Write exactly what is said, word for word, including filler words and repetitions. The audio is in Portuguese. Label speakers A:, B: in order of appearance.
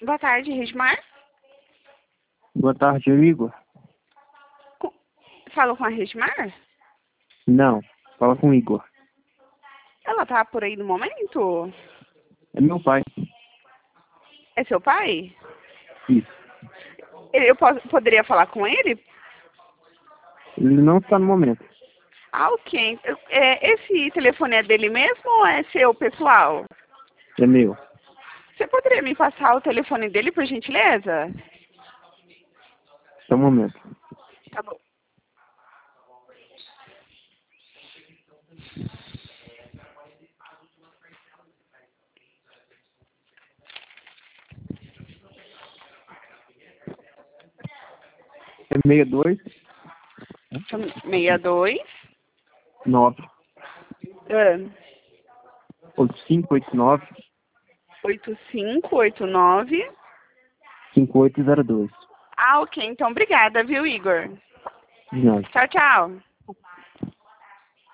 A: Boa tarde, Resmar.
B: Boa tarde, é o Igor.
A: Com... Falo com a Resmar?
B: Não, fala com o Igor.
A: Ela tá por aí no momento?
B: É meu pai.
A: É seu pai?
B: Isso.
A: Eu posso, poderia falar com ele?
B: Ele não está no momento.
A: Ah, ok. É, esse telefone é dele mesmo ou é seu pessoal?
B: É meu.
A: Você poderia me passar o telefone dele, por gentileza?
B: Só um momento.
A: Tá bom.
B: É seis dois
A: seis dois
B: nove
A: ah,
B: oito cinco oito nove
A: oito cinco oito nove.
B: cinco oito zero dois.
A: Ah, ok. Então, obrigada, viu, Igor?
B: De nada.
A: Tchau, tchau.